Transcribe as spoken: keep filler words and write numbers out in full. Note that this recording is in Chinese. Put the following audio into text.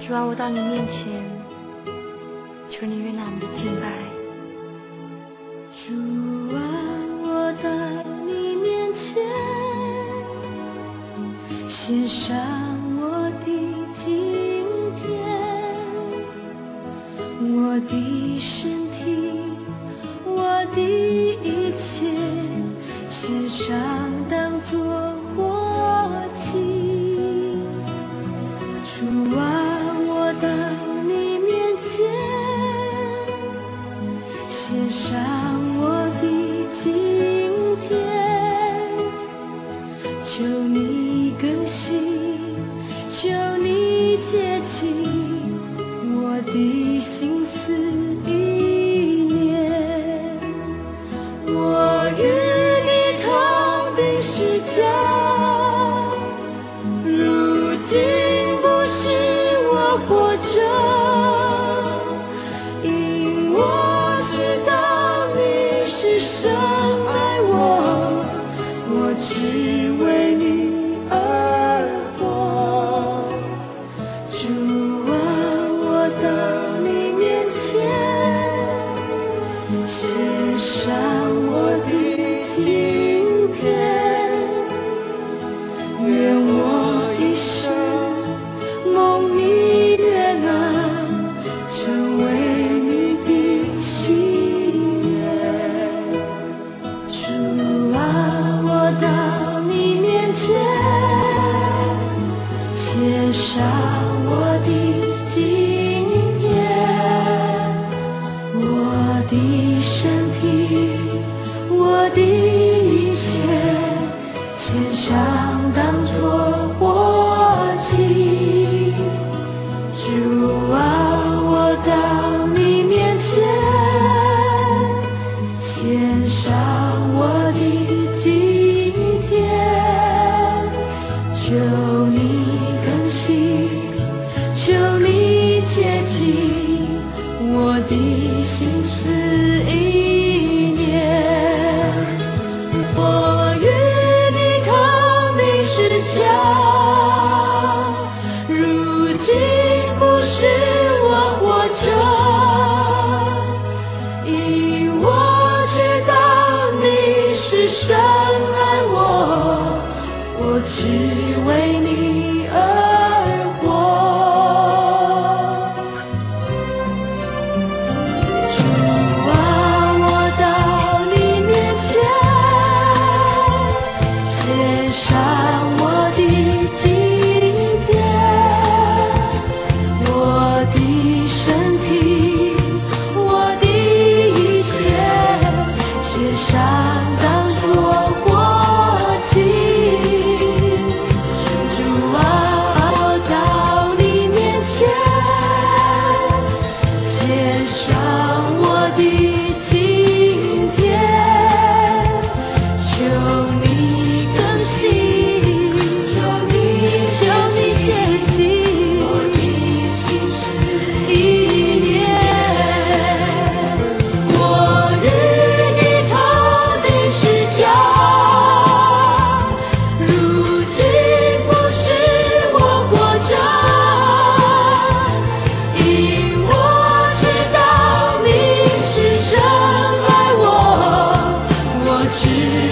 主啊，我到你面前，求你悦纳我们的敬拜。 主啊，我到你面前，献上我的今天，我的身体，我的一切，献上当作活祭。主啊，我到你面前，献上我的今天，求你更新，求你洁净我的心思意念。我与你同定十架，如今不是我活着，因我知道你是深爱我，我只为你而活。主啊，我到你面前，献上我的今天，愿我一生蒙你悦纳，成为你的心愿。主啊，我到你面前，献上我的今天，我的身体，我的一切，献上当作活祭。主啊，我到你面前，献上我的今天，求你更新，求你洁净我的心思意念。我与你同定十架，如今不是我活着，因我知道你是深爱我，我只为你而活。主啊，我到你面前，献上我的今天，我的身体，我的一切，献上当作活祭。主啊，我到你面前，献上我的今天，求你更新，求你求你洁净我的心思意念。我与你同定十架，如今不是我活着，因我知道你是深爱我，我只